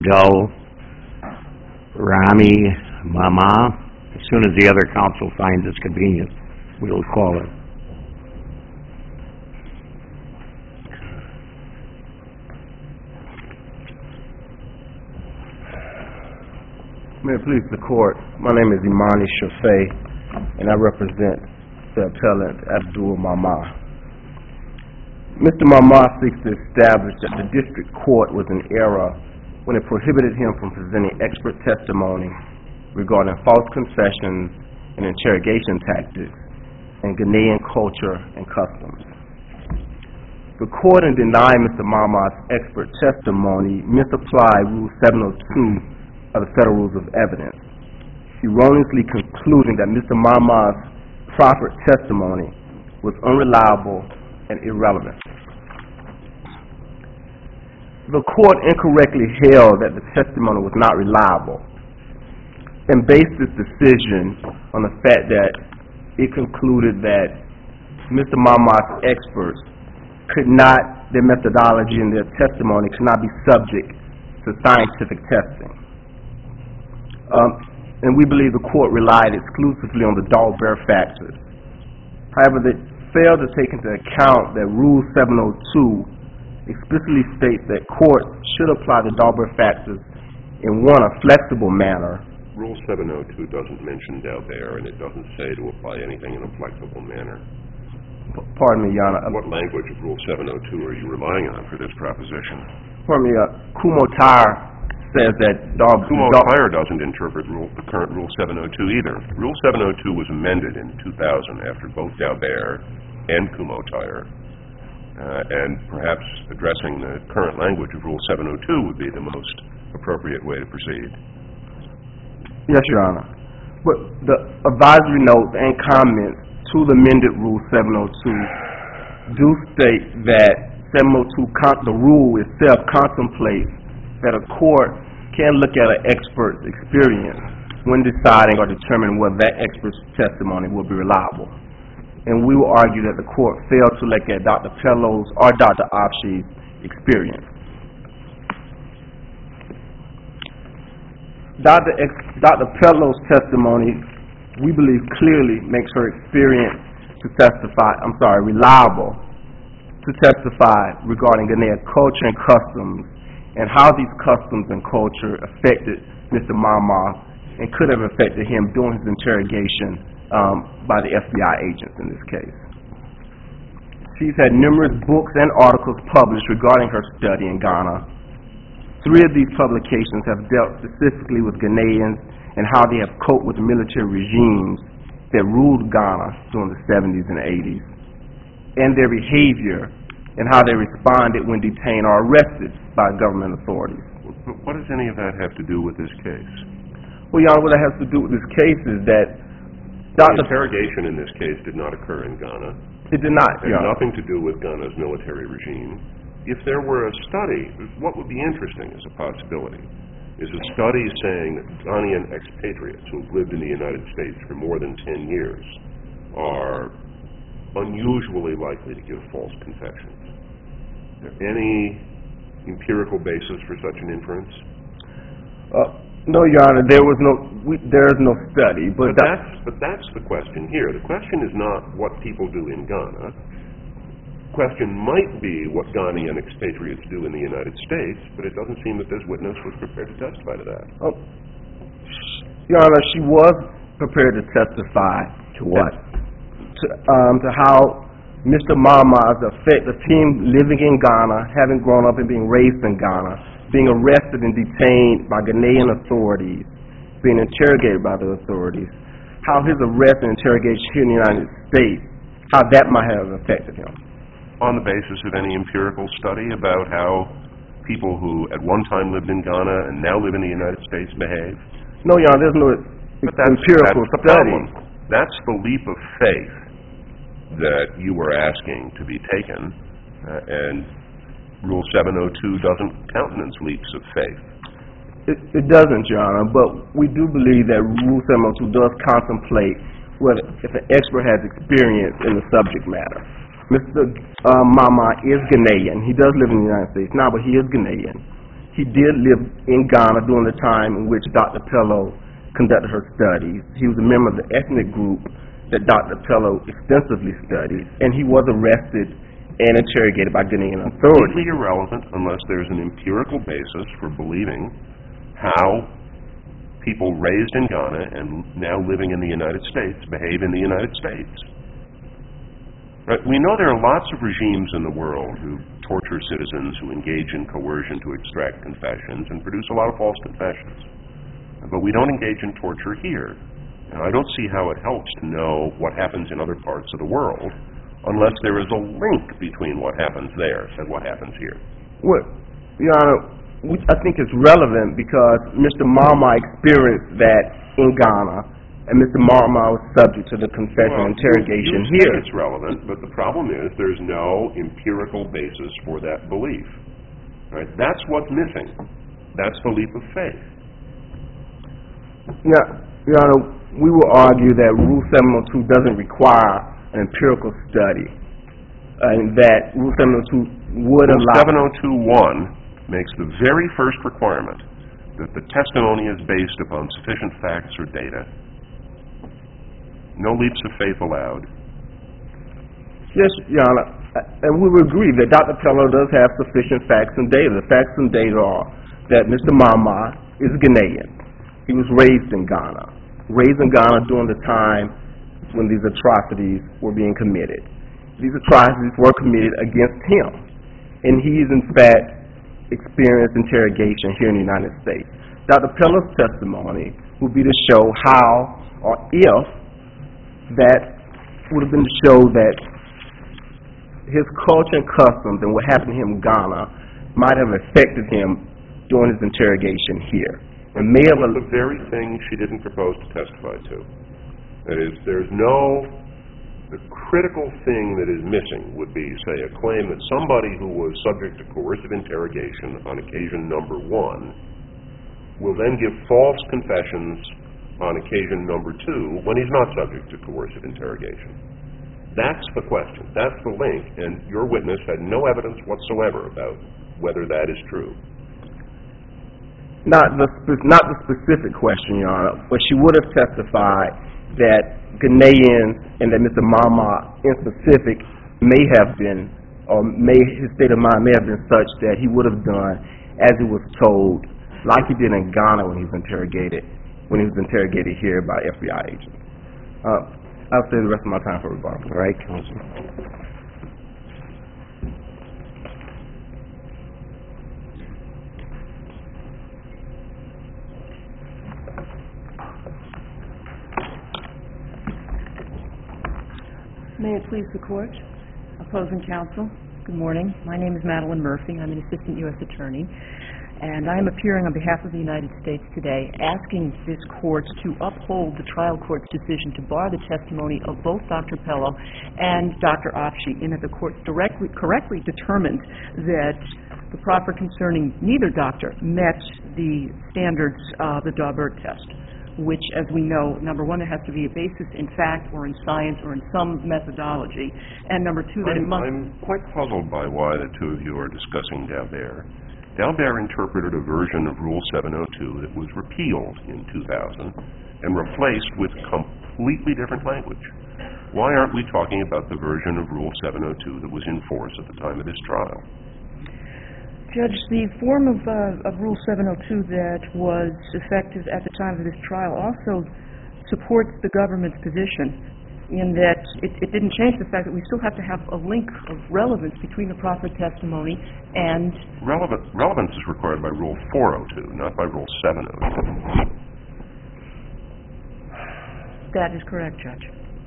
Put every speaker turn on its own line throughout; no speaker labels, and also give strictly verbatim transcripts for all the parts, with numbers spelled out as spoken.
Joe, Rami, Mama. As soon as the other council finds it's convenient, we'll call it.
May it please the court, my name is Imani Shafay, and I represent the appellant Abdul Mama. Mister Mama seeks to establish that the district court was in error when it prohibited him from presenting expert testimony regarding false confessions and interrogation tactics and Ghanaian culture and customs. The court, in denying Mister Mama's expert testimony, misapplied Rule seven oh two of the Federal Rules of Evidence, erroneously concluding that Mister Mama's proffered testimony was unreliable and irrelevant. The court incorrectly held that the testimony was not reliable and based its decision on the fact that it concluded that Mister Mama's experts could not, their methodology and their testimony could not be subject to scientific testing. Um, and we believe the court relied exclusively on the Dahlberg factors. However, they failed to take into account that Rule seven oh two explicitly states that courts should apply the Dahlberg factors in one, a flexible manner.
Rule seven oh two doesn't mention Dahlberg, and it doesn't say to apply anything in a flexible manner.
P pardon me, Your Honor.
What language of Rule seven oh two are you relying on for this proposition?
Pardon me, uh, Kumho-Tyer says that Dahlberg...
Kumho-Tyer doesn't interpret rule, the current Rule seven oh two either. Rule seven oh two was amended in two thousand after both Dahlberg and Kumho-Tyer. Uh, and perhaps addressing the current language of Rule seven oh two would be the most appropriate way to proceed.
Yes, Your Honor. But the advisory notes and comments to the amended Rule seven oh two do state that seven oh two, the rule itself contemplates that a court can look at an expert's experience when deciding or determining whether that expert's testimony will be reliable. And we will argue that the court failed to look at Doctor Pello's or Doctor Opshi's experience. Doctor Ex Doctor Pello's testimony, we believe, clearly makes her experience to testify, I'm sorry, reliable, to testify regarding Ghanaian culture and customs and how these customs and culture affected Mister Mama and could have affected him during his interrogation um, by the F B I agents in this case. She's had numerous books and articles published regarding her study in Ghana. Three of these publications have dealt specifically with Ghanaians and how they have coped with the military regimes that ruled Ghana during the seventies and eighties, and their behavior and how they responded when detained or arrested by government authorities.
What does any of that have to do with this case?
Well, Your Honor, what that has to do with this case is that Doctor
The interrogation in this case did not occur in Ghana.
It did not,
It
Your
had
Honor.
nothing to do with Ghana's military regime. If there were a study, what would be interesting as a possibility is a study saying that Ghanaian expatriates who have lived in the United States for more than ten years are unusually likely to give false confessions. Is there any empirical basis for such an inference?
Uh, no, Your Honor, there was no, we, there is no study. But,
but, that's, but that's the question here. The question is not what people do in Ghana. The question might be what Ghanaian expatriates do in the United States, but it doesn't seem that this witness was prepared to testify to that.
Oh, Your Honor, she was prepared to testify.
To what?
To, um, to how Mister Mama's affect the team living in Ghana, having grown up and being raised in Ghana, being arrested and detained by Ghanaian authorities, being interrogated by the authorities, how his arrest and interrogation here in the United States, how that might have affected him.
On the basis of any empirical study about how people who at one time lived in Ghana and now live in the United States behave?
No, Your Honor, there's no
but that's,
empirical
that's the
study.
Problem. That's the leap of faith that you were asking to be taken, uh, and Rule seven oh two doesn't countenance leaps of faith.
It, it doesn't, Your Honor, but we do believe that Rule seven oh two does contemplate whether if an expert has experience in the subject matter. Mister Uh, Mama is Ghanaian. He does live in the United States now, but he is Ghanaian. He did live in Ghana during the time in which Doctor Pello conducted her studies. He was a member of the ethnic group that Doctor Pello extensively studied, and he was arrested and interrogated by Ghanaian authorities.
Completely irrelevant unless there's an empirical basis for believing how people raised in Ghana and now living in the United States behave in the United States. Right? We know there are lots of regimes in the world who torture citizens, who engage in coercion to extract confessions and produce a lot of false confessions. But we don't engage in torture here. And I don't see how it helps to know what happens in other parts of the world unless there is a link between what happens there and what happens here.
Well, Your Honor, we, I think it's relevant because Mister Marma experienced that in Ghana, and Mister Marma was subject to the confession
Well,
interrogation
you
here.
say it's relevant, but the problem is there's no empirical basis for that belief. Right? That's what's missing. That's the leap of faith.
Yeah, Your Honor, we will argue that Rule seven oh two doesn't require an empirical study, uh, and that Rule seven oh two would
Rule
allow...
seven oh two one makes the very first requirement that the testimony is based upon sufficient facts or data. No leaps of faith allowed.
Yes, Your Honor, and we would agree that Doctor Pello does have sufficient facts and data. The facts and data are that Mister Marma is Ghanaian. He was raised in Ghana. Raised in Ghana during the time when these atrocities were being committed. These atrocities were committed against him, and he is in fact experienced interrogation here in the United States. Doctor Pello's testimony would be to show how or if that would have been to show that his culture and customs and what happened to him in Ghana might have affected him during his interrogation here. And may have
the very thing she didn't propose to testify to. That is, there's no, the critical thing that is missing would be, say, a claim that somebody who was subject to coercive interrogation on occasion number one will then give false confessions on occasion number two when he's not subject to coercive interrogation. That's the question. That's the link, and your witness had no evidence whatsoever about whether that is true.
Not the, not the specific question, Your Honor, but she would have testified that Ghanaians and that Mister Marma in specific may have been, or may, his state of mind may have been such that he would have done as he was told, like he did in Ghana when he was interrogated, when he was interrogated here by F B I agents. Uh, I'll save the rest of my time for rebuttal.
All right, Counsel.
May it please the Court, opposing counsel, good morning. My name is Madeline Murphy. I'm an Assistant U S Attorney, and I am appearing on behalf of the United States today asking this Court to uphold the trial court's decision to bar the testimony of both Doctor Pello and Doctor Afshi, in that the Court directly, correctly determined that the proffer concerning neither doctor met the standards of the Daubert test, which, as we know, number one, there has to be a basis in fact or in science or in some methodology, and number two, that
I'm,
it must...
I'm quite puzzled by why the two of you are discussing Daubert. Daubert interpreted a version of Rule seven oh two that was repealed in two thousand and replaced with completely different language. Why aren't we talking about the version of Rule seven oh two that was in force at the time of this trial?
Judge, the form of, uh, of Rule seven oh two that was effective at the time of this trial also supports the government's position in that it, it didn't change the fact that we still have to have a link of relevance between the proffered testimony and...
Relevant, relevance is required by Rule four oh two, not by Rule seven oh two.
That is correct, Judge.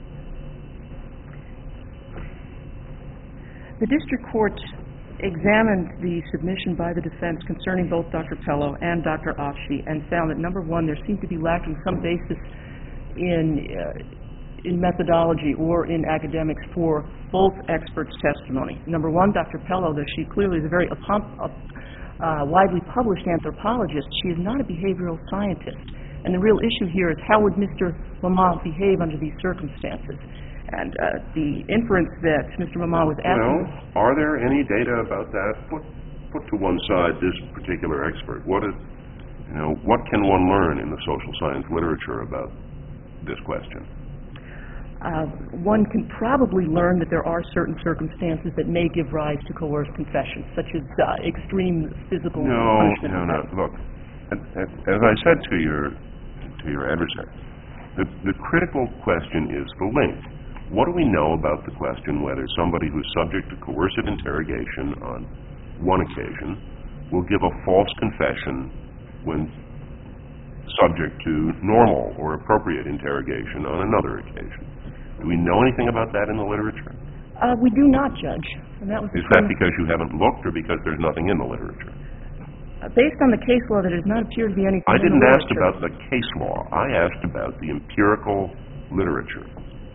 The district court examined the submission by the defense concerning both Doctor Pello and Doctor Afshi and found that, number one, there seemed to be lacking some basis in uh, in methodology or in academics for both experts' testimony. Number one, Doctor Pello, though she clearly is a very uh, widely published anthropologist, she is not a behavioral scientist. And the real issue here is how would Mister Mama behave under these circumstances? And uh, the inference that Mister Mama was asking...
Well, are there any data about that? Put, put to one side this particular expert. What is, you know, what can one learn in the social science literature about this question?
Uh, one can probably learn that there are certain circumstances that may give rise to coerced confession, such as uh, extreme physical
No,
punishment.
no, no. Look, as as I said to your to your adversary, the, the critical question is the link. What do we know about the question whether somebody who's subject to coercive interrogation on one occasion will give a false confession when subject to normal or appropriate interrogation on another occasion? Do we know anything about that in the literature?
Uh, we do not, Judge. And that was
Is that because you haven't looked or because there's nothing in the literature?
Uh, based on the case law, there does not appear to be anything
I
in
didn't
the
ask
literature.
about the case law. I asked about the empirical literature.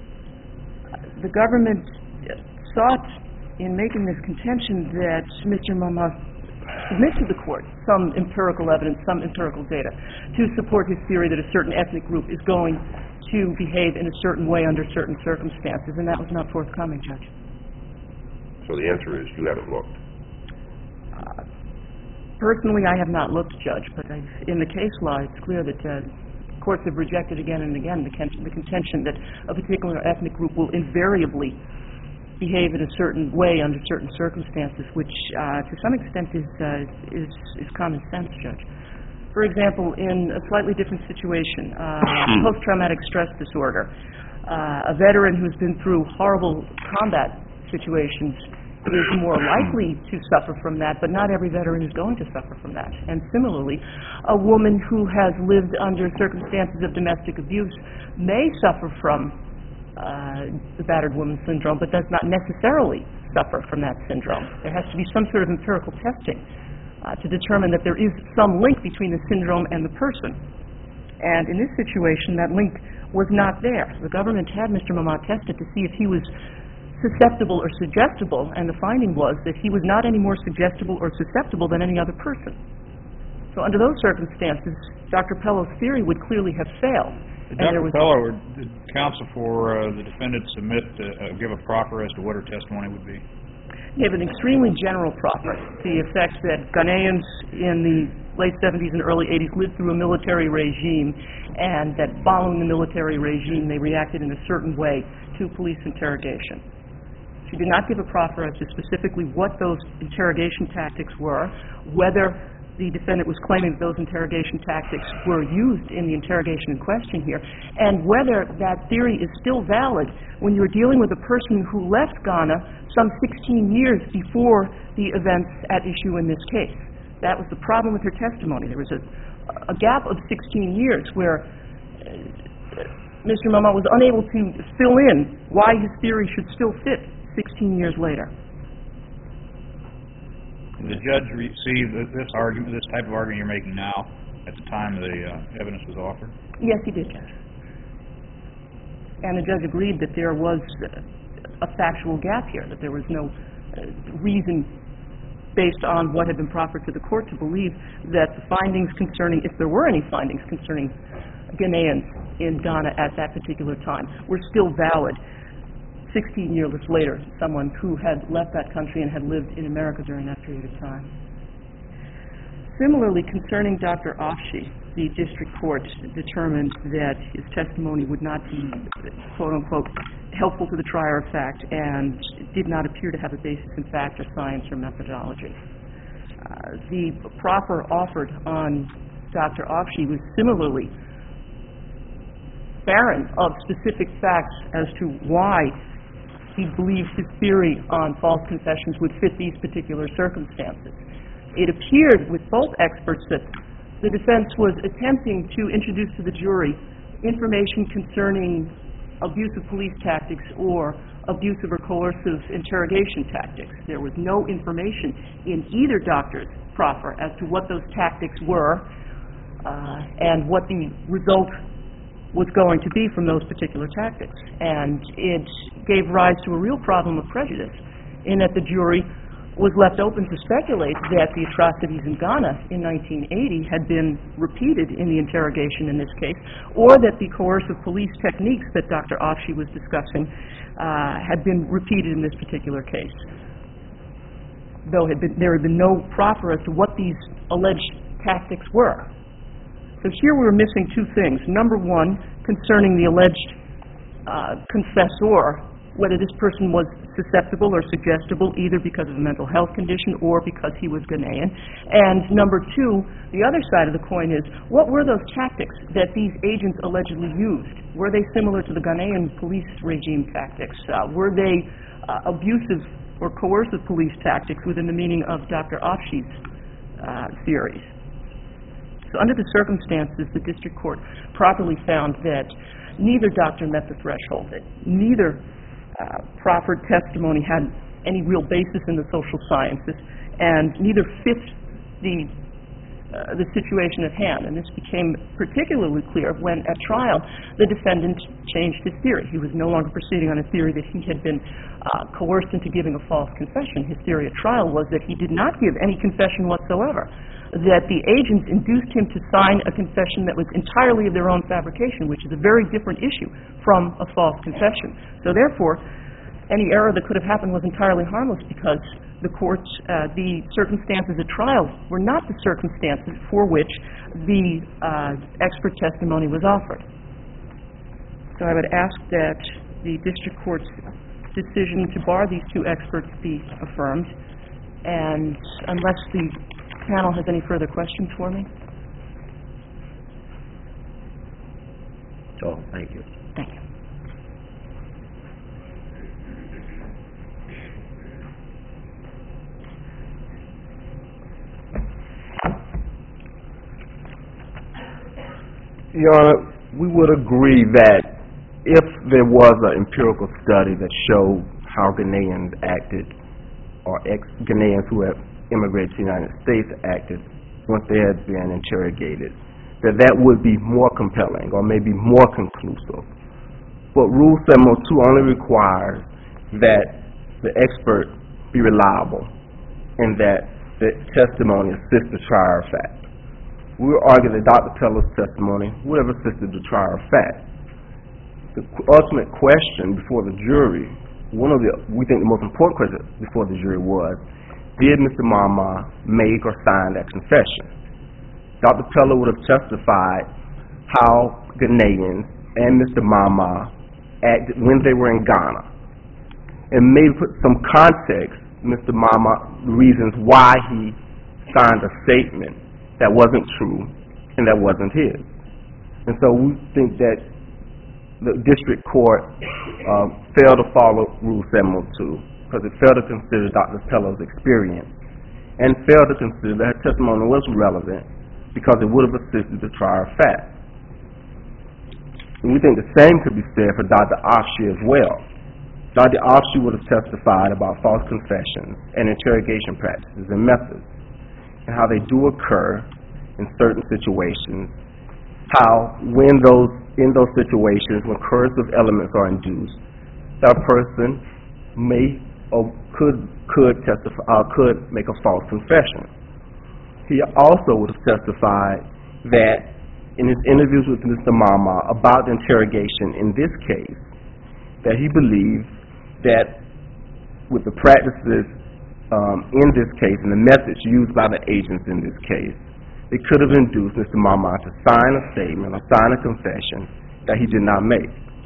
The government sought, in making this contention, that Mister Mama submit to the court some empirical evidence, some empirical data, to support his theory that a certain ethnic group is going to behave in a certain way under certain circumstances, and that was not forthcoming, Judge.
So the answer is you haven't looked.
Uh, personally, I have not looked, Judge, but I've, in the case law, it's clear that uh, courts have rejected again and again the, con- the contention that a particular ethnic group will invariably behave in a certain way under certain circumstances, which uh, to some extent is, uh, is, is common sense, Judge. For example, in a slightly different situation, uh, post-traumatic stress disorder, uh, a veteran who's been through horrible combat situations is more likely to suffer from that, but not every veteran is going to suffer from that. And similarly, a woman who has lived under circumstances of domestic abuse may suffer from uh, the battered woman syndrome, but does not necessarily suffer from that syndrome. There has to be some sort of empirical testing Uh, to determine that there is some link between the syndrome and the person. And in this situation, that link was not there. The government had Mister Mama tested to see if he was susceptible or suggestible, and the finding was that he was not any more suggestible or susceptible than any other person. So under those circumstances, Doctor Pello's theory would clearly have failed.
Did
And there
Doctor
was
Pello or did counsel for uh, the defendant submit, uh, uh, give a proffer as to what her testimony would be?
He gave an extremely general proffer to the effect that Ghanaians in the late seventies and early eighties lived through a military regime, and that following the military regime they reacted in a certain way to police interrogation. She did not give a proffer as to specifically what those interrogation tactics were, whether the defendant was claiming that those interrogation tactics were used in the interrogation in question here, and whether that theory is still valid when you're dealing with a person who left Ghana some sixteen years before the events at issue in this case. That was the problem with her testimony. There was a, a gap of sixteen years where uh, Mister Mama was unable to fill in why his theory should still fit sixteen years later.
Did the judge receive this argument, this type of argument you're making now, at the time the uh, evidence was offered?
Yes, he did, Judge. And the judge agreed that there was a factual gap here, that there was no uh, reason based on what had been proffered to the court to believe that the findings concerning, if there were any findings concerning Ghanaians in Ghana at that particular time, were still valid sixteen years later, someone who had left that country and had lived in America during that period of time. Similarly, concerning Doctor Afshi, the district court determined that his testimony would not be, quote-unquote, helpful to the trier of fact and did not appear to have a basis in fact or science or methodology. Uh, the proffer offered on Doctor Afshi was similarly barren of specific facts as to why he believed his theory on false confessions would fit these particular circumstances. It appeared with both experts that the defense was attempting to introduce to the jury information concerning abusive police tactics or abusive or coercive interrogation tactics. There was no information in either doctor's proffer as to what those tactics were uh, and what the result was going to be from those particular tactics. And it gave rise to a real problem of prejudice in that the jury was left open to speculate that the atrocities in Ghana in nineteen eighty had been repeated in the interrogation in this case, or that the coercive police techniques that Doctor Afshi was discussing uh, had been repeated in this particular case. though had been, there had been no proffer as to what these alleged tactics were. So here we were missing two things. Number one, concerning the alleged uh, confessor, whether this person was susceptible or suggestible either because of a mental health condition or because he was Ghanaian. And number two, the other side of the coin is, what were those tactics that these agents allegedly used? Were they similar to the Ghanaian police regime tactics? Uh, were they uh, abusive or coercive police tactics within the meaning of Doctor Afshi's uh, theories? So under the circumstances, the district court properly found that neither doctor met the threshold, that neither uh, proffered testimony had any real basis in the social sciences, and neither fit the uh, the situation at hand. And this became particularly clear when, at trial, the defendant changed his theory. He was no longer proceeding on a theory that he had been uh, coerced into giving a false confession. His theory at trial was that he did not give any confession whatsoever, that the agents induced him to sign a confession that was entirely of their own fabrication, which is a very different issue from a false confession. So therefore, any error that could have happened was entirely harmless, because the court's, uh, the circumstances at trial were not the circumstances for which the uh, expert testimony was offered. So I would ask that the district court's decision to bar these two experts be affirmed, and unless the panel has any further questions for me.
So, thank you.
Thank you.
Your Honor, we would agree that if there was an empirical study that showed how Ghanaians acted, or ex-Ghanaians who have immigrated to the United States acted once they had been interrogated, that that would be more compelling or maybe more conclusive. But Rule seven oh two only requires that the expert be reliable and that the testimony assist the trier of fact. We would argue that Doctor Peller's testimony would have assisted the trier of fact. The ultimate question before the jury, one of the, we think the most important question before the jury was, did Mister Mama make or sign that confession? Doctor Peller would have testified how Ghanaians and Mister Mama acted when they were in Ghana, and maybe put some context, Mister Mama, reasons why he signed a statement that wasn't true and that wasn't his. And so we think that the district court uh, failed to follow Rule seven oh two because it failed to consider Doctor Peller's experience and failed to consider that her testimony was relevant because it would have assisted the trier of fact. And we think the same could be said for Doctor Afshi as well. Doctor Afshi would have testified about false confessions and interrogation practices and methods, and how they do occur in certain situations, how when those in those situations when coercive elements are induced, that a person may or could could testify uh, could make a false confession. He also would have testified that in his interviews with Mister Mama about the interrogation in this case, that he believed that with the practices Um, in this case, and the methods used by the agents in this case, it could have induced Mister Mama to sign a statement or sign a confession that he did not make.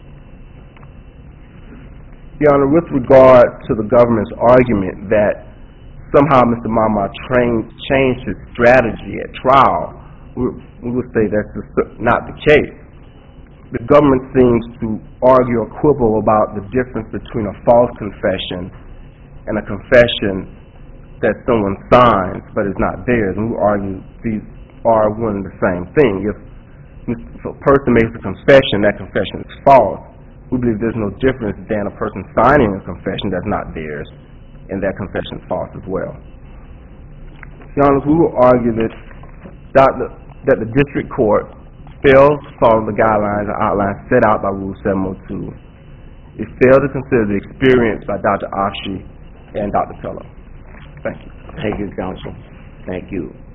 Your Honor, with regard to the government's argument that somehow Mister Mama trained, changed his strategy at trial, we, we would say that's just not the case. The government seems to argue or quibble about the difference between a false confession and a confession that someone signs but is not theirs. And we argue these are one and the same thing. If, if a person makes a confession, that confession is false, we believe there's no difference than a person signing a confession that's not theirs, and that confession is false as well. Your Honor, we will argue that, the, that the district court failed to follow the guidelines or outlines set out by Rule seven oh two. It failed to consider the experience by Doctor Afshi and Doctor Peller. Thank you.
Thank you, counsel. Thank you.